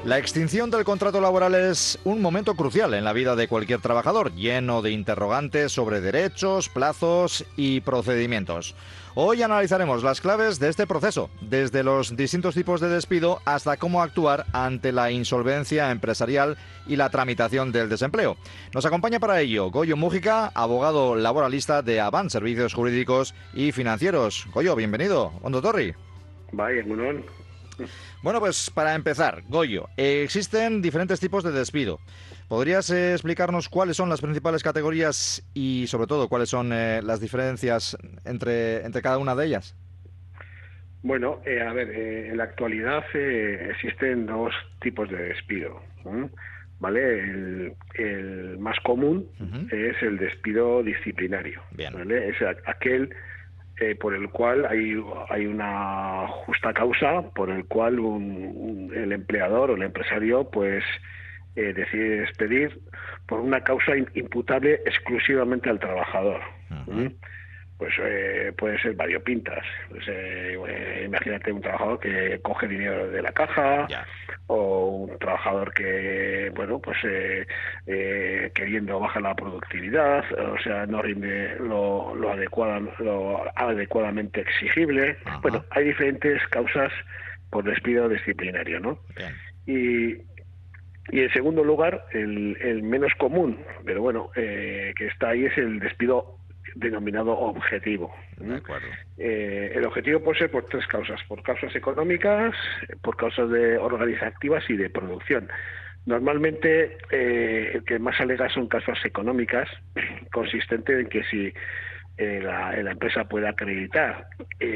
La extinción del contrato laboral es un momento crucial en la vida de cualquier trabajador, lleno de interrogantes sobre derechos, plazos y procedimientos. Hoy analizaremos las claves de este proceso, desde los distintos tipos de despido hasta cómo actuar ante la insolvencia empresarial y la tramitación del desempleo. Nos acompaña para ello Goyo Mújica, abogado laboralista de Avant Servicios Jurídicos y Financieros. Goyo, bienvenido. Ondo Torri. Vaya, Munón. Bueno, pues para empezar, Goyo, existen diferentes tipos de despido. ¿Podrías explicarnos cuáles son las principales categorías y, sobre todo, cuáles son las diferencias entre cada una de ellas? Bueno, en la actualidad existen dos tipos de despido, ¿vale? El más común es el despido disciplinario. Bien. ¿Vale? Es aquel por el cual hay una justa causa por el cual el empleador o el empresario pues decide despedir por una causa imputable exclusivamente al trabajador. Pues puede ser variopintas. Pues, imagínate un trabajador que coge dinero de la caja, o un trabajador que, bueno, pues queriendo bajar la productividad, o sea, no rinde lo adecuadamente exigible. Ajá. Bueno, hay diferentes causas por despido disciplinario, ¿no? Bien. Y en segundo lugar, el menos común, pero bueno, que está ahí, es el despido denominado objetivo. De acuerdo. El objetivo puede ser por tres causas: por causas económicas, por causas organizativas y de producción. Normalmente el que más alega son causas económicas, consistente en que si la empresa puede acreditar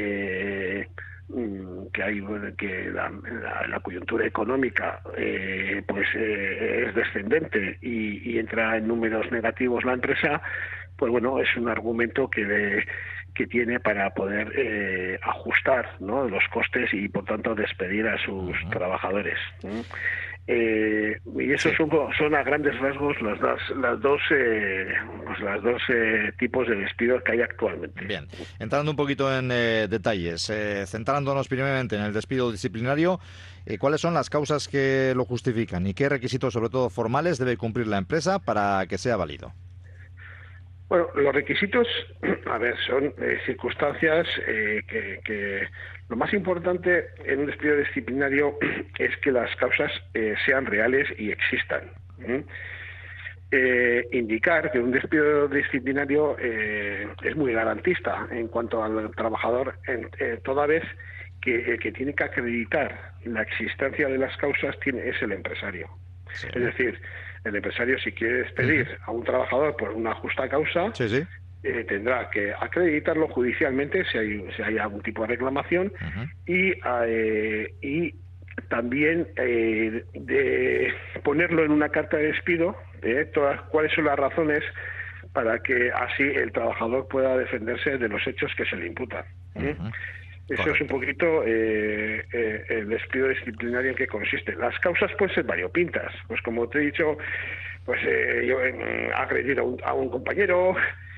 que la coyuntura económica es descendente y entra en números negativos la empresa, pues bueno, es un argumento que tiene para poder ajustar, ¿no?, los costes y por tanto despedir a sus trabajadores. Y esos son a grandes rasgos las dos tipos de despidos que hay actualmente. Bien, entrando un poquito en detalles, centrándonos primeramente en el despido disciplinario, ¿cuáles son las causas que lo justifican y qué requisitos, sobre todo formales, debe cumplir la empresa para que sea válido? Bueno, los requisitos, son circunstancias que lo más importante en un despido disciplinario es que las causas sean reales y existan. Indicar que un despido disciplinario es muy garantista en cuanto al trabajador, toda vez que el que tiene que acreditar la existencia de las causas es el empresario. Sí. Es decir, el empresario, si quiere despedir a un trabajador por una justa causa, tendrá que acreditarlo judicialmente si hay algún tipo de reclamación, y también de ponerlo en una carta de despido, cuáles son las razones para que así el trabajador pueda defenderse de los hechos que se le imputan. Eso Correcto. es un poquito el despido disciplinario en que consiste. Las causas pueden ser variopintas. Pues como te he dicho, pues yo agredir a un compañero,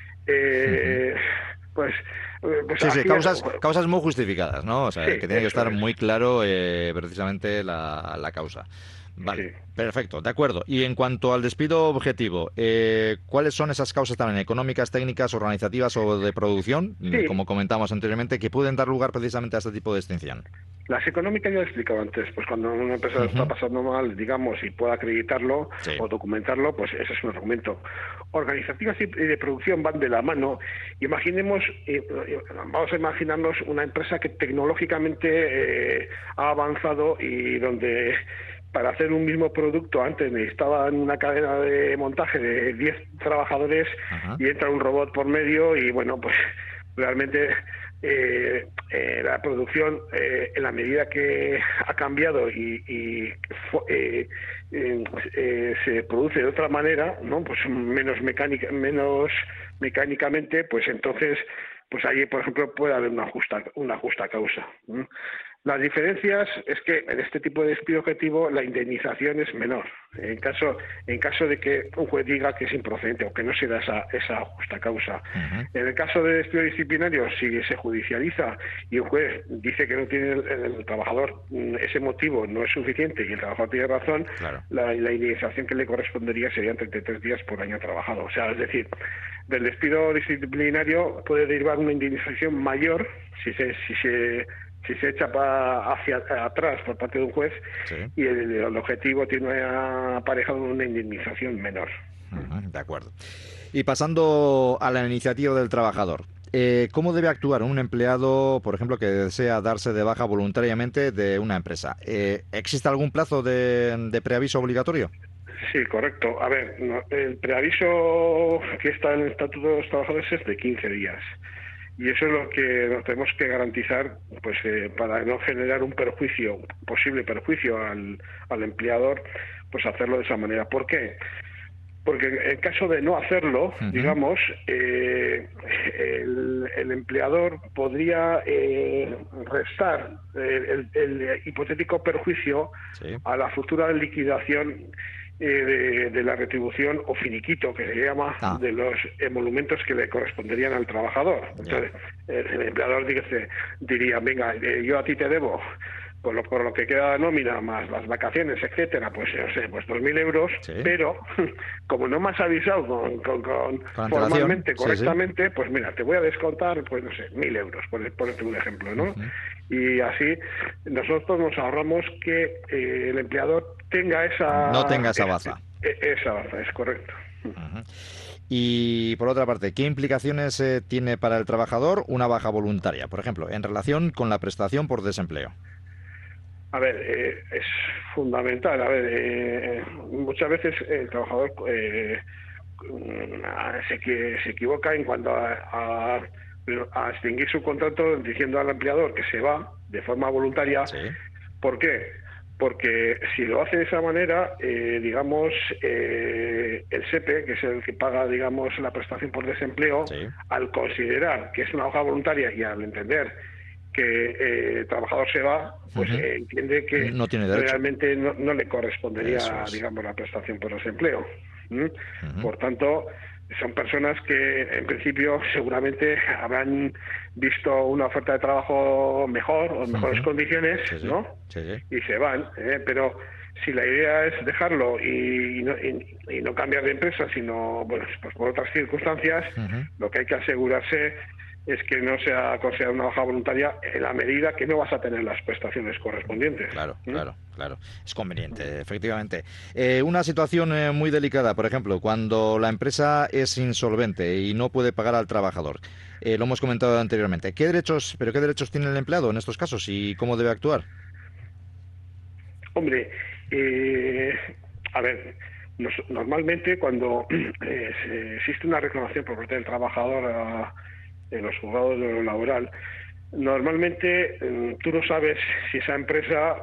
causas muy justificadas, ¿no? O sea, sí, que tiene que estar es muy claro precisamente la causa. Vale, sí. Perfecto, de acuerdo. Y en cuanto al despido objetivo, ¿cuáles son esas causas también económicas, técnicas, organizativas o de producción, Sí. como comentamos anteriormente, que pueden dar lugar precisamente a este tipo de extinción? Las económicas ya lo he explicado antes, pues cuando una empresa está pasando mal, digamos, y puede acreditarlo o documentarlo, pues ese es un argumento. Organizativas y de producción van de la mano. Vamos a imaginarnos una empresa que tecnológicamente ha avanzado y donde para hacer un mismo producto antes necesitaban una cadena de montaje de 10 trabajadores y entra un robot por medio y bueno, pues realmente la producción, en la medida que ha cambiado y se produce de otra manera, ¿no?, pues menos mecánicamente, pues entonces pues ahí, por ejemplo, puede haber una justa causa. Las diferencias es que en este tipo de despido objetivo la indemnización es menor. En caso de que un juez diga que es improcedente o que no se da esa justa causa. Ujú. En el caso de despido disciplinario, si se judicializa y un juez dice que no tiene el trabajador ese motivo no es suficiente y el trabajador tiene razón, Claro. la indemnización que le correspondería serían 33 días por año trabajado. O sea, es decir, del despido disciplinario puede derivar una indemnización mayor si se echa hacia atrás por parte de un juez Sí. y el objetivo tiene aparejado una indemnización menor. Ujú, de acuerdo. Y pasando a la iniciativa del trabajador, ¿cómo debe actuar un empleado, por ejemplo, que desea darse de baja voluntariamente de una empresa? ¿Existe algún plazo de preaviso obligatorio? Sí, correcto. A ver, el preaviso que está en el Estatuto de los Trabajadores es de 15 días. Y eso es lo que nos tenemos que garantizar, pues para no generar un posible perjuicio al empleador, pues hacerlo de esa manera. ¿Por qué? Porque en caso de no hacerlo, Ujú. digamos, el empleador podría restar el hipotético perjuicio Sí. a la futura liquidación de la retribución o finiquito, que se llama, Ah, de los emolumentos que le corresponderían al trabajador. ya. Entonces, el empleador diría, venga, yo a ti te debo por lo que queda de nómina, más las vacaciones, etcétera, pues no sé, pues 2.000 euros, Sí. pero como no me has avisado Con antelación. formalmente, Sí, sí. correctamente, pues mira, te voy a descontar, pues no sé, 1.000 euros, por ponerte un ejemplo, ¿no? Ujú. Y así nosotros nos ahorramos que el empleador tenga No tenga esa baza. esa baza, es correcto. Ujú. Y por otra parte, ¿qué implicaciones tiene para el trabajador una baja voluntaria? Por ejemplo, en relación con la prestación por desempleo. A ver, es fundamental. A ver, muchas veces el trabajador se equivoca en cuanto a extinguir su contrato diciendo al empleador que se va de forma voluntaria. Sí, ¿Por qué? Porque si lo hace de esa manera, digamos, el SEPE, que es el que paga, digamos, la prestación por desempleo, sí. al considerar que es una hoja voluntaria y al entender que el trabajador se va, pues Ujú. entiende que No tiene derecho. realmente no le Eso correspondería, es. digamos, la prestación por desempleo. ¿Mm? Ujú. Por tanto, son personas que en principio seguramente habrán visto una oferta de trabajo mejor o en mejores Ujú. condiciones, Sí, sí. ¿no? Sí, sí. Y se van, pero si la idea es dejarlo y no cambiar de empresa, sino bueno, pues por otras circunstancias, Ujú. lo que hay que asegurarse es que no sea considerada una baja voluntaria en la medida que no vas a tener las prestaciones correspondientes. Claro, ¿Mm? claro, claro. Es conveniente, efectivamente. Una situación muy delicada, por ejemplo, cuando la empresa es insolvente y no puede pagar al trabajador. Lo hemos comentado anteriormente. ¿Qué derechos tiene el empleado en estos casos y cómo debe actuar? Hombre, eh, a ver, normalmente cuando existe una reclamación por parte del trabajador en los juzgados de lo laboral, normalmente tú no sabes si esa empresa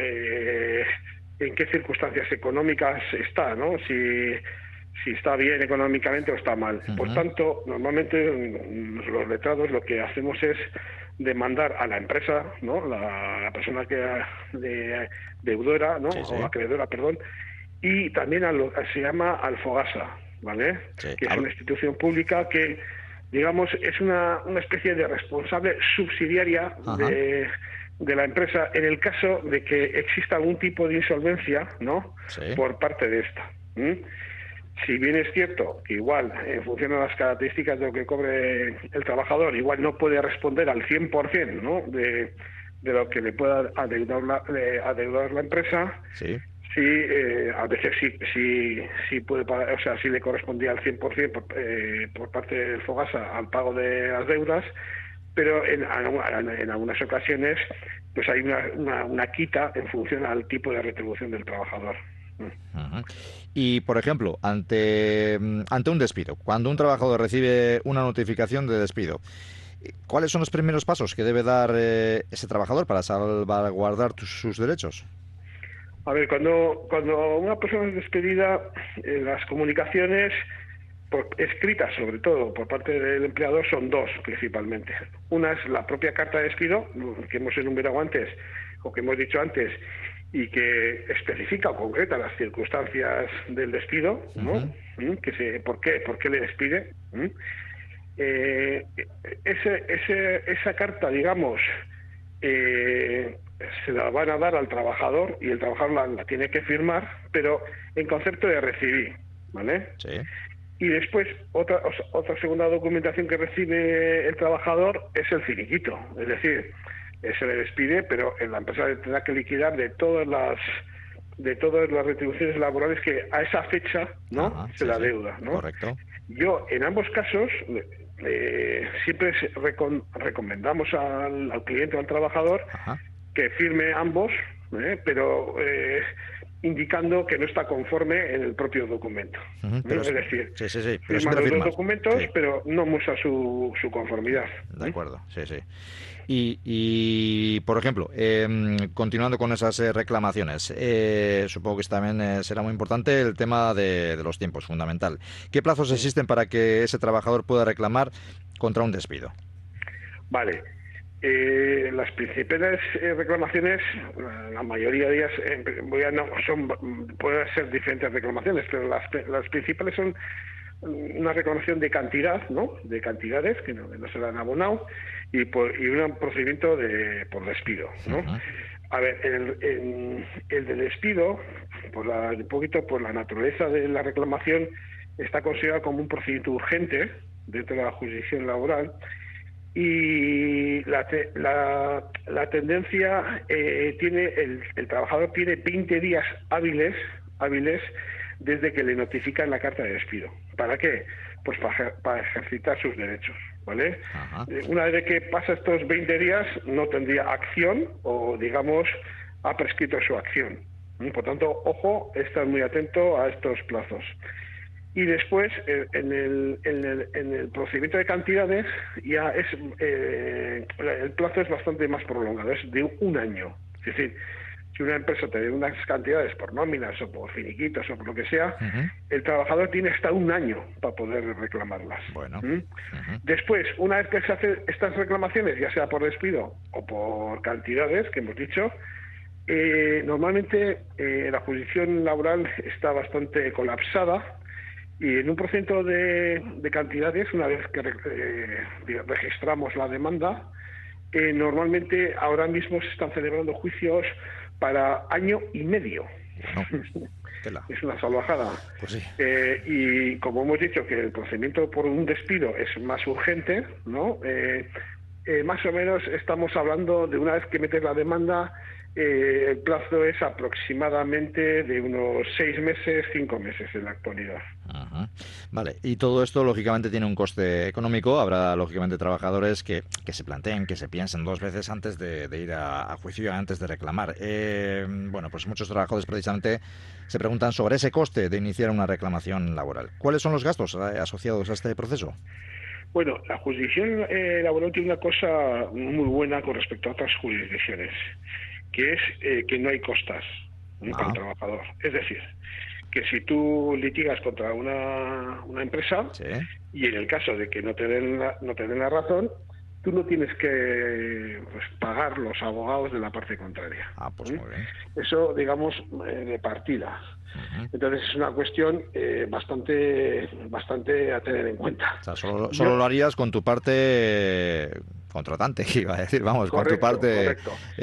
en qué circunstancias económicas está, ¿no? Si está bien económicamente o está mal. Por Ujú. tanto, normalmente los letrados lo que hacemos es demandar a la empresa, ¿no? La persona que deudora, ¿no? Sí, O sí, acreedora, perdón, y también se llama Alfogasa, ¿vale? sí. Que es una institución pública que, digamos, es una especie de responsable subsidiaria Ajá. de la empresa en el caso de que exista algún tipo de insolvencia, ¿no? Sí. Por parte de esta. ¿Mm? Si bien es cierto que igual, en función de las características de lo que cobre el trabajador, igual no puede responder al 100%, ¿no? de lo que le pueda adeudar la empresa, Sí. sí, a veces sí puede pagar, o sea, sí le correspondía al 100% por parte del Fogasa al pago de las deudas, pero en algunas ocasiones pues hay una quita en función al tipo de retribución del trabajador. Ujú. Y, por ejemplo, ante un despido, cuando un trabajador recibe una notificación de despido, ¿cuáles son los primeros pasos que debe dar ese trabajador para salvaguardar sus derechos? A ver, cuando una persona es despedida, las comunicaciones escritas sobre todo por parte del empleador, son dos principalmente. Una es la propia carta de despido, que hemos enumerado antes, o que hemos dicho antes, y que especifica o concreta las circunstancias del despido, ¿no? ¿Por qué le despide? Esa carta, digamos, se la van a dar al trabajador y el trabajador la tiene que firmar, pero en concepto de recibir, ¿vale? Sí. Y después otra segunda documentación que recibe el trabajador es el finiquito, es decir, se le despide, pero la empresa tendrá que liquidar de todas las retribuciones laborales que a esa fecha, ¿no? Se la deuda, ¿no? Correcto. Yo, en ambos casos, siempre recomendamos al cliente o al trabajador que firme ambos, pero indicando que no está conforme en el propio documento. Es decir, firma los dos documentos, pero no muestra su conformidad. De acuerdo, sí. Y por ejemplo, continuando con esas reclamaciones, supongo que también será muy importante el tema de los tiempos, fundamental. ¿Qué plazos existen para que ese trabajador pueda reclamar contra un despido? Vale. Las principales reclamaciones, la mayoría de ellas pueden ser diferentes reclamaciones, pero las principales son una reclamación de cantidad, ¿no? De cantidades que no se le han abonado y un procedimiento por despido, ¿no? A ver, el de despido, un poquito por la naturaleza de la reclamación, está considerado como un procedimiento urgente dentro de la jurisdicción laboral. Y la tendencia tiene el trabajador tiene 20 días hábiles desde que le notifican la carta de despido. ¿Para qué? Pues para ejercitar sus derechos, ¿vale? Una vez que pasa estos 20 días no tendría acción o, digamos, ha prescrito su acción. Por tanto, ojo, estar muy atento a estos plazos. Y después, en el procedimiento de cantidades, ya el plazo es bastante más prolongado, es de un año. Es decir, si una empresa te da unas cantidades por nóminas o por finiquitos o por lo que sea, el trabajador tiene hasta un año para poder reclamarlas. Bueno. Después, una vez que se hacen estas reclamaciones, ya sea por despido o por cantidades, que hemos dicho, normalmente la jurisdicción laboral está bastante colapsada. Y en un procedimiento de cantidades, una vez que registramos la demanda, normalmente ahora mismo se están celebrando juicios para año y medio. Es una salvajada. Pues sí. Y como hemos dicho que el procedimiento por un despido es más urgente, ¿no? Más o menos estamos hablando de una vez que metes la demanda, el plazo es aproximadamente de unos 6 meses, 5 meses en la actualidad. Vale, y todo esto lógicamente tiene un coste económico. Habrá lógicamente trabajadores que se planteen, que se piensen 2 veces antes de ir a juicio, antes de reclamar. Bueno, pues muchos trabajadores precisamente se preguntan sobre ese coste de iniciar una reclamación laboral. ¿Cuáles son los gastos asociados a este proceso? Bueno, la jurisdicción laboral tiene una cosa muy buena con respecto a otras jurisdicciones, que es que no hay costas para el trabajador. Es decir, que si tú litigas contra una empresa, y en el caso de que no te den la razón, tú no tienes que pagar los abogados de la parte contraria. Pues muy bien. Eso, digamos, de partida. Entonces es una cuestión bastante a tener en cuenta. O sea, solo lo harías con tu parte contratante, iba a decir, vamos, correcto, con tu parte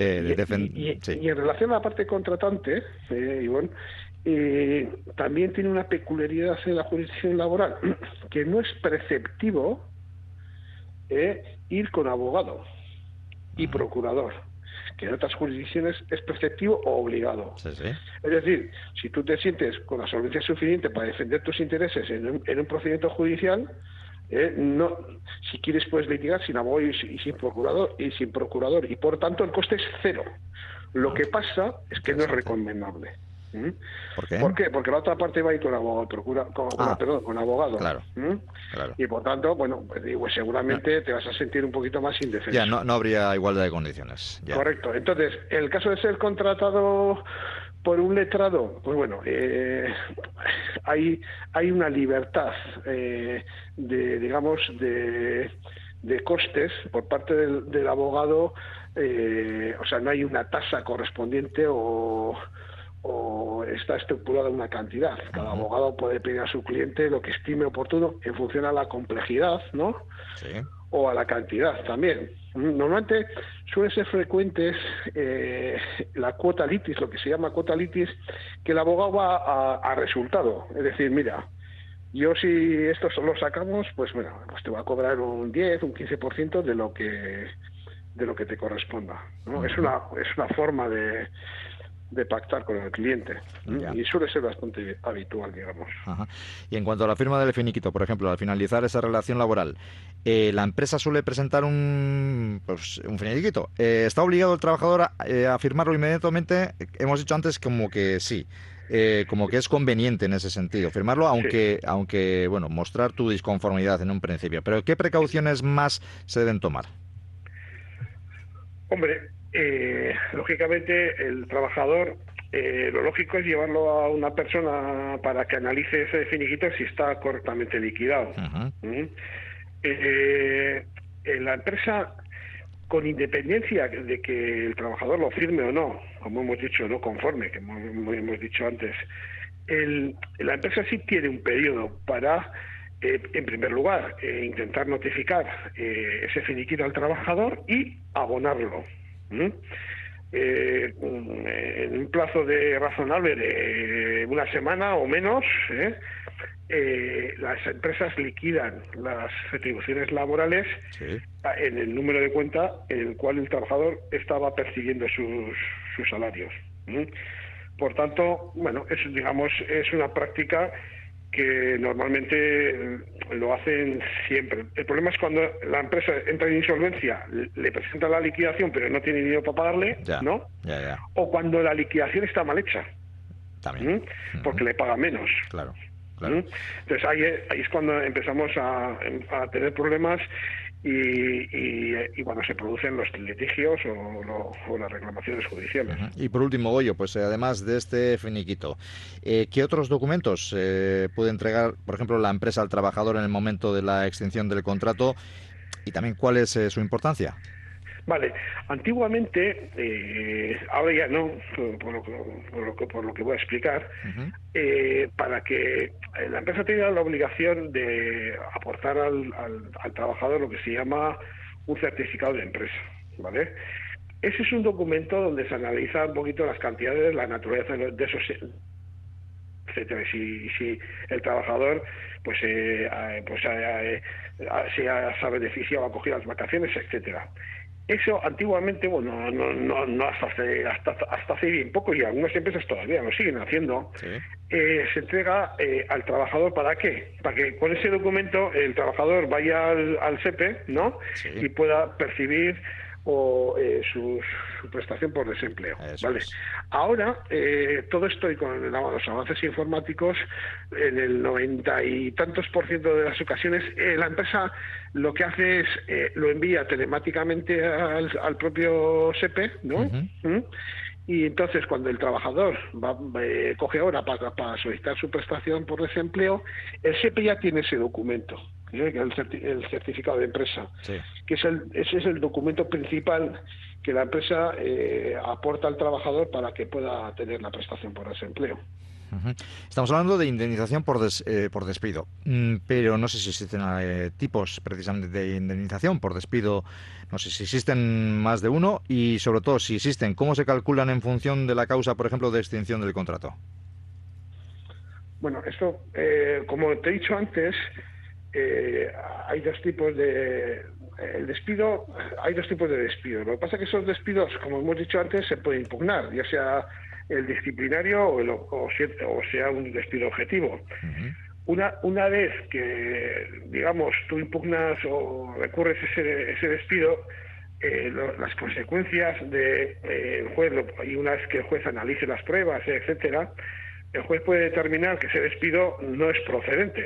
y en relación a la parte contratante, Ivonne, también tiene una peculiaridad en la jurisdicción laboral, que no es preceptivo ir con abogado y procurador, que en otras jurisdicciones es preceptivo o obligado. Es decir, si tú te sientes con la solvencia suficiente para defender tus intereses en un procedimiento judicial, no, si quieres puedes litigar sin abogado y sin procurador, y por tanto el coste es cero. Lo que pasa es que no es recomendable. ¿Por qué? ¿Por qué? Porque la otra parte va a ir con abogado, con abogado. Claro. Y por tanto, bueno, pues seguramente te vas a sentir un poquito más indefenso. Ya, no habría igualdad de condiciones. Ya. Correcto. Entonces, en el caso de ser contratado Por un letrado, pues bueno, hay una libertad digamos, de costes por parte del abogado, o sea, no hay una tasa correspondiente o está estipulada una cantidad. Cada abogado puede pedir a su cliente lo que estime oportuno en función a la complejidad, ¿no? Sí. O a la cantidad también. Normalmente suele ser frecuentes la cuota litis, lo que se llama cuota litis, que el abogado va a resultado. Es decir, mira, yo si esto solo sacamos, pues bueno, pues te va a cobrar un 10, un 15% de lo que te corresponda, ¿no? Es una forma de pactar con el cliente, y suele ser bastante habitual, digamos. Ajá. Y en cuanto a la firma del finiquito, por ejemplo, al finalizar esa relación laboral, la empresa suele presentar un finiquito. ¿Está obligado el trabajador a firmarlo inmediatamente? Hemos dicho antes como que sí, como que es conveniente en ese sentido firmarlo, aunque bueno, mostrar tu disconformidad en un principio. Pero ¿qué precauciones más se deben tomar? Hombre, lógicamente el trabajador, lo lógico es llevarlo a una persona para que analice ese finiquito si está correctamente liquidado. La empresa, con independencia de que el trabajador lo firme o no, como hemos dicho, no conforme, que hemos dicho antes, la empresa sí tiene un periodo para, en primer lugar, intentar notificar ese finiquito al trabajador y abonarlo. En un plazo razonable de una semana o menos, las empresas liquidan las retribuciones laborales en el número de cuenta en el cual el trabajador estaba percibiendo sus salarios. Por tanto, bueno, es una práctica que normalmente lo hacen siempre. El problema es cuando la empresa entra en insolvencia, le presenta la liquidación pero no tiene dinero para pagarle, ¿no? O cuando la liquidación está mal hecha, también, porque le paga menos. Claro. Entonces ahí es cuando empezamos a tener problemas y bueno, se producen los litigios o las reclamaciones judiciales. Y por último, Goyo, pues además de este finiquito, ¿qué otros documentos puede entregar, por ejemplo, la empresa al trabajador en el momento de la extinción del contrato? Y también, ¿cuál es su importancia? Vale, antiguamente, ahora ya no, por lo que voy a explicar, para que la empresa tenga la obligación de aportar al trabajador lo que se llama un certificado de empresa, ¿vale? Ese es un documento donde se analiza un poquito las cantidades, la naturaleza de esos, etcétera. Si el trabajador se ha beneficiado, ha cogido las vacaciones, etcétera. Eso antiguamente, bueno, no hasta hace bien poco, y algunas empresas todavía lo siguen haciendo, se entrega al trabajador. ¿Para qué? Para que con ese documento el trabajador vaya al SEPE, ¿no? Y pueda percibir su prestación por desempleo. ¿Vale? Ahora, todo esto, y con los avances informáticos, en el 90 y tantos % de las ocasiones, la empresa lo que hace es lo envía telemáticamente al propio SEPE, ¿no? Y entonces, cuando el trabajador coge hora para solicitar su prestación por desempleo, el SEPE ya tiene ese documento, el certificado de empresa, que ese es el documento principal que la empresa aporta al trabajador para que pueda tener la prestación por desempleo. Estamos hablando de indemnización por despido, pero no sé si existen tipos precisamente de indemnización por despido. No sé si existen más de uno y, sobre todo, si existen, ¿cómo se calculan en función de la causa, por ejemplo, de extinción del contrato? Bueno, esto, como te he dicho antes, hay dos tipos de... El despido, hay dos tipos de despido. Lo que pasa es que esos despidos, como hemos dicho antes, se pueden impugnar, ya sea el disciplinario o sea un despido objetivo. Una vez que, digamos, tú impugnas o recurres ese despido, las consecuencias el juez, y una vez que el juez analice las pruebas, etcétera, el juez puede determinar que ese despido no es procedente.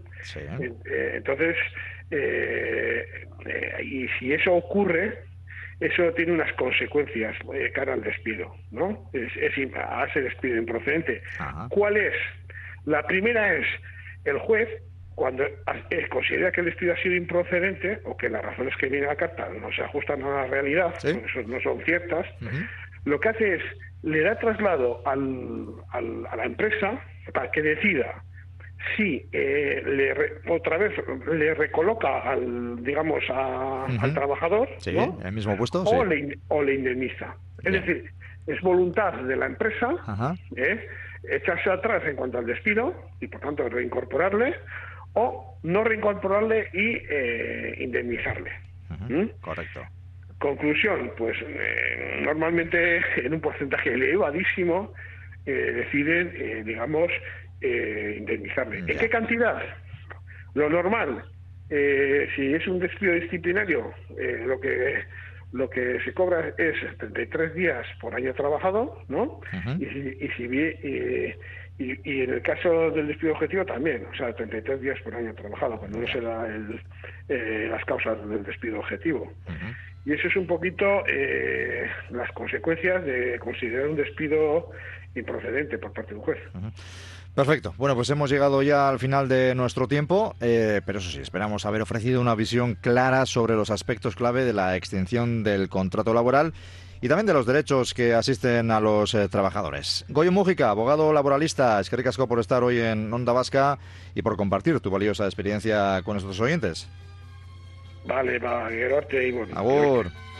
Entonces, y si eso ocurre, eso tiene unas consecuencias cara al despido, ¿no? A ese despido improcedente. Ajá. ¿Cuál es? La primera es el juez, cuando considera que el despido ha sido improcedente o que las razones que viene a la carta no se ajustan a la realidad, ¿Sí? no son ciertas, Uh-huh. lo que hace es, le da traslado a la empresa para que decida si otra vez le recoloca digamos, al trabajador, Sí, ¿no? en el mismo puesto, o, sí. le indemniza. Es Bien. decir, es voluntad de la empresa Ajá. echarse atrás en cuanto al despido y, por tanto, reincorporarle, o no reincorporarle y indemnizarle. Uh-huh. Correcto. Conclusión, pues normalmente en un porcentaje elevadísimo deciden, digamos, indemnizarle. ¿En qué cantidad? Lo normal, si es un despido disciplinario, lo que se cobra es 33 días por año trabajado, ¿no? Uh-huh. Y en el caso del despido objetivo también, o sea, 33 días por año trabajado, cuando no se da las causas del despido objetivo. Uh-huh. Y eso es un poquito las consecuencias de considerar un despido improcedente por parte de un juez. Uh-huh. Perfecto. Bueno, pues hemos llegado ya al final de nuestro tiempo, pero eso sí, esperamos haber ofrecido una visión clara sobre los aspectos clave de la extinción del contrato laboral y también de los derechos que asisten a los trabajadores. Goyo Mújica, abogado laboralista, eskerrik asko por estar hoy en Onda Vasca y por compartir tu valiosa experiencia con nuestros oyentes. Vale, va, Gerarte y bueno. Agur.